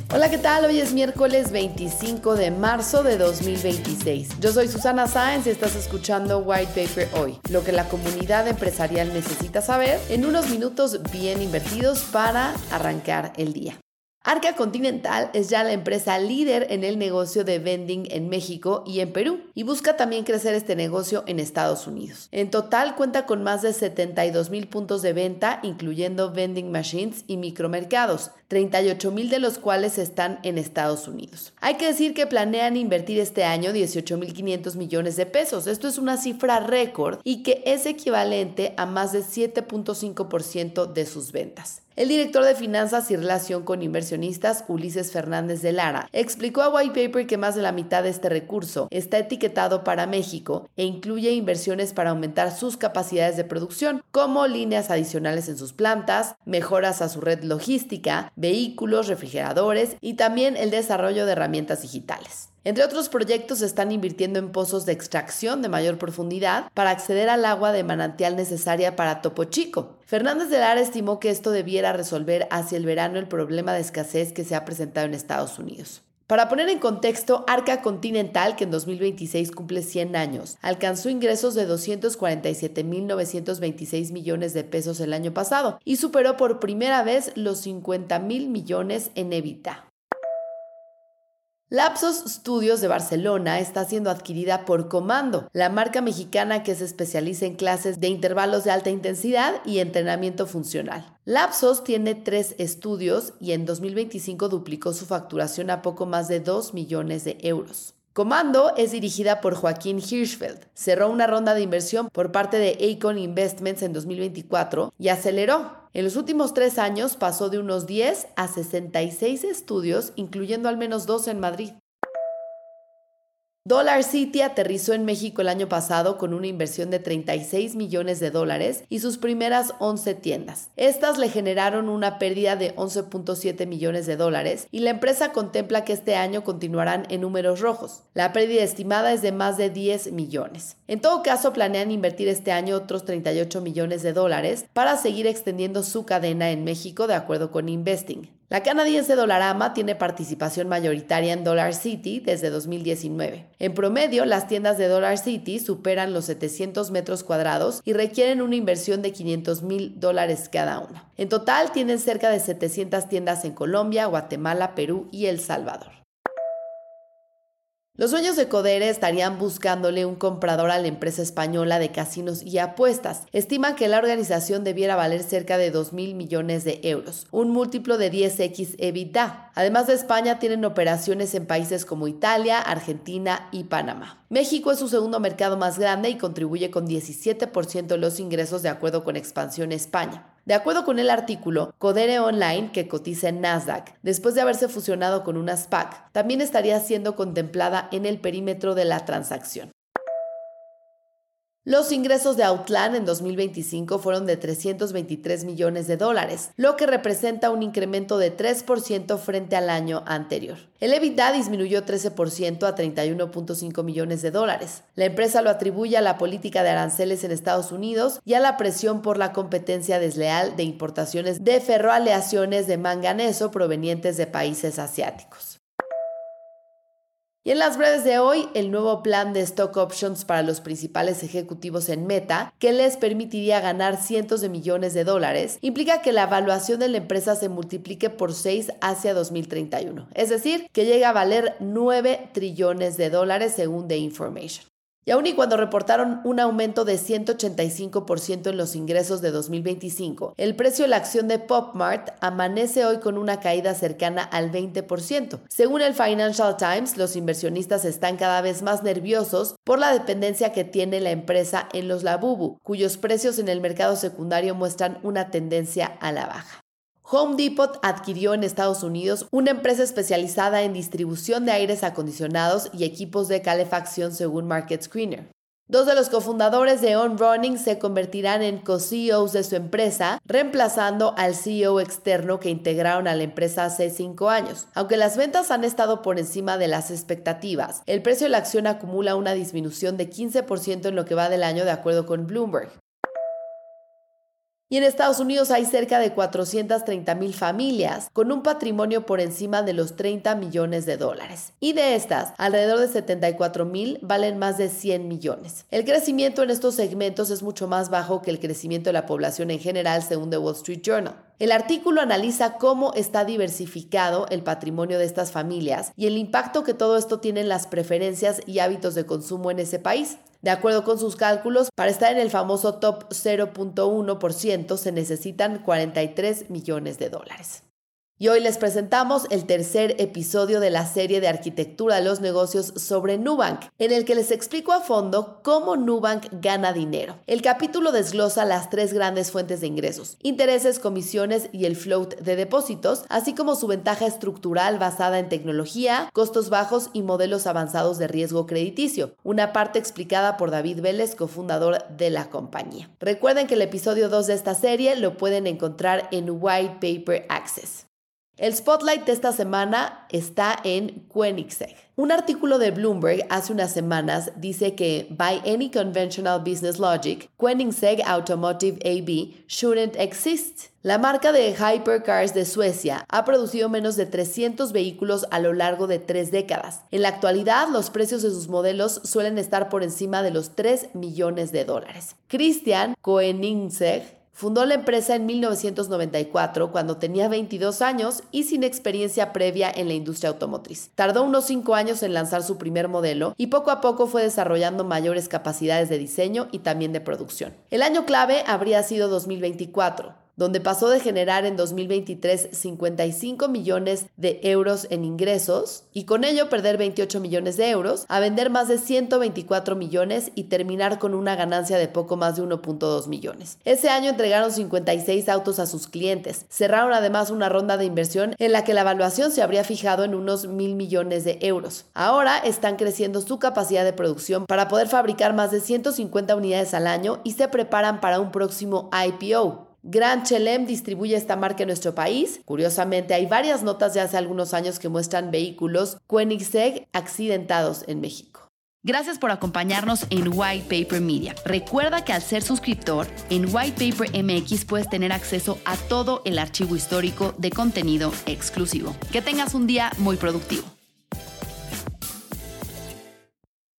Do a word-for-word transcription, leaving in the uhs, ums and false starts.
Hola, ¿qué tal? Hoy es miércoles veinticinco de marzo de dos mil veintiséis. Yo soy Susana Sáenz y estás escuchando White Paper Hoy, lo que la comunidad empresarial necesita saber en unos minutos bien invertidos para arrancar el día. Arca Continental es ya la empresa líder en el negocio de vending en México y en Perú y busca también crecer este negocio en Estados Unidos. En total cuenta con más de setenta y dos mil puntos de venta, incluyendo vending machines y micromercados, treinta y ocho mil de los cuales están en Estados Unidos. Hay que decir que planean invertir este año dieciocho mil quinientos millones de pesos. Esto es una cifra récord y que es equivalente a más de siete punto cinco por ciento de sus ventas. El director de Finanzas y Relación con Inversionistas, Ulises Fernández de Lara, explicó a White Paper que más de la mitad de este recurso está etiquetado para México e incluye inversiones para aumentar sus capacidades de producción, como líneas adicionales en sus plantas, mejoras a su red logística, vehículos, refrigeradores y también el desarrollo de herramientas digitales. Entre otros proyectos, están invirtiendo en pozos de extracción de mayor profundidad para acceder al agua de manantial necesaria para Topo Chico. Fernández de Lara estimó que esto debiera resolver hacia el verano el problema de escasez que se ha presentado en Estados Unidos. Para poner en contexto, Arca Continental, que en dos mil veintiséis cumple cien años, alcanzó ingresos de doscientos cuarenta y siete mil novecientos veintiséis millones de pesos el año pasado y superó por primera vez los cincuenta mil millones en EBITDA. Lapsos Studios de Barcelona está siendo adquirida por Comando, la marca mexicana que se especializa en clases de intervalos de alta intensidad y entrenamiento funcional. Lapsos tiene tres estudios y en dos mil veinticinco duplicó su facturación a poco más de dos millones de euros. Comando es dirigida por Joaquín Hirschfeld. Cerró una ronda de inversión por parte de Acon Investments en dos mil veinticuatro y aceleró. En los últimos tres años pasó de unos diez a sesenta y seis estudios, incluyendo al menos dos en Madrid. Dollar City aterrizó en México el año pasado con una inversión de treinta y seis millones de dólares y sus primeras once tiendas. Estas le generaron una pérdida de once punto siete millones de dólares y la empresa contempla que este año continuarán en números rojos. La pérdida estimada es de más de diez millones. En todo caso, planean invertir este año otros treinta y ocho millones de dólares para seguir extendiendo su cadena en México, de acuerdo con Investing. La canadiense Dollarama tiene participación mayoritaria en Dollar City desde dos mil diecinueve. En promedio, las tiendas de Dollar City superan los setecientos metros cuadrados y requieren una inversión de quinientos mil dólares cada una. En total, tienen cerca de setecientas tiendas en Colombia, Guatemala, Perú y El Salvador. Los dueños de Codere estarían buscándole un comprador a la empresa española de casinos y apuestas. Estiman que la organización debiera valer cerca de dos mil millones de euros, un múltiplo de diez equis EBITDA. Además de España, tienen operaciones en países como Italia, Argentina y Panamá. México es su segundo mercado más grande y contribuye con diecisiete por ciento de los ingresos, de acuerdo con Expansión España. De acuerdo con el artículo, Codere Online, que cotiza en Nasdaq, después de haberse fusionado con una SPAC, también estaría siendo contemplada en el perímetro de la transacción. Los ingresos de Outland en dos mil veinticinco fueron de trescientos veintitrés millones de dólares, lo que representa un incremento de tres por ciento frente al año anterior. El EBITDA disminuyó trece por ciento a treinta y uno punto cinco millones de dólares. La empresa lo atribuye a la política de aranceles en Estados Unidos y a la presión por la competencia desleal de importaciones de ferroaleaciones de manganeso provenientes de países asiáticos. Y en las breves de hoy, el nuevo plan de stock options para los principales ejecutivos en Meta, que les permitiría ganar cientos de millones de dólares, implica que la evaluación de la empresa se multiplique por seis hacia dos mil treinta y uno, es decir, que llega a valer nueve trillones de dólares según The Information. Y aun y cuando reportaron un aumento de ciento ochenta y cinco por ciento en los ingresos de dos mil veinticinco, el precio de la acción de PopMart amanece hoy con una caída cercana al veinte por ciento. Según el Financial Times, los inversionistas están cada vez más nerviosos por la dependencia que tiene la empresa en los Labubu, cuyos precios en el mercado secundario muestran una tendencia a la baja. Home Depot adquirió en Estados Unidos una empresa especializada en distribución de aires acondicionados y equipos de calefacción, según Market Screener. Dos de los cofundadores de On Running se convertirán en co-C E Os de su empresa, reemplazando al C E O externo que integraron a la empresa hace cinco años. Aunque las ventas han estado por encima de las expectativas, el precio de la acción acumula una disminución de quince por ciento en lo que va del año, de acuerdo con Bloomberg. Y en Estados Unidos hay cerca de cuatrocientas treinta mil familias con un patrimonio por encima de los treinta millones de dólares. Y de estas, alrededor de setenta y cuatro mil valen más de cien millones. El crecimiento en estos segmentos es mucho más bajo que el crecimiento de la población en general, según The Wall Street Journal. El artículo analiza cómo está diversificado el patrimonio de estas familias y el impacto que todo esto tiene en las preferencias y hábitos de consumo en ese país. De acuerdo con sus cálculos, para estar en el famoso top cero punto uno por ciento se necesitan cuarenta y tres millones de dólares. Y hoy les presentamos el tercer episodio de la serie de arquitectura de los negocios sobre Nubank, en el que les explico a fondo cómo Nubank gana dinero. El capítulo desglosa las tres grandes fuentes de ingresos: intereses, comisiones y el float de depósitos, así como su ventaja estructural basada en tecnología, costos bajos y modelos avanzados de riesgo crediticio, una parte explicada por David Vélez, cofundador de la compañía. Recuerden que el episodio dos de esta serie lo pueden encontrar en White Paper Access. El spotlight de esta semana está en Koenigsegg. Un artículo de Bloomberg hace unas semanas dice que, by any conventional business logic, Koenigsegg Automotive A B shouldn't exist. La marca de hypercars de Suecia ha producido menos de trescientos vehículos a lo largo de tres décadas. En la actualidad, los precios de sus modelos suelen estar por encima de los tres millones de dólares. Christian Koenigsegg fundó la empresa en mil novecientos noventa y cuatro cuando tenía veintidós años y sin experiencia previa en la industria automotriz. Tardó unos cinco años en lanzar su primer modelo y poco a poco fue desarrollando mayores capacidades de diseño y también de producción. El año clave habría sido dos mil veinticuatro. Donde pasó de generar en dos mil veintitrés cincuenta y cinco millones de euros en ingresos y con ello perder veintiocho millones de euros, a vender más de ciento veinticuatro millones y terminar con una ganancia de poco más de uno punto dos millones. Ese año entregaron cincuenta y seis autos a sus clientes. Cerraron además una ronda de inversión en la que la evaluación se habría fijado en unos mil millones de euros. Ahora están creciendo su capacidad de producción para poder fabricar más de ciento cincuenta unidades al año y se preparan para un próximo I P O. Grand Chelem distribuye esta marca en nuestro país. Curiosamente, hay varias notas de hace algunos años que muestran vehículos Koenigsegg accidentados en México. Gracias por acompañarnos en White Paper Media. Recuerda que al ser suscriptor, en White Paper M X puedes tener acceso a todo el archivo histórico de contenido exclusivo. Que tengas un día muy productivo.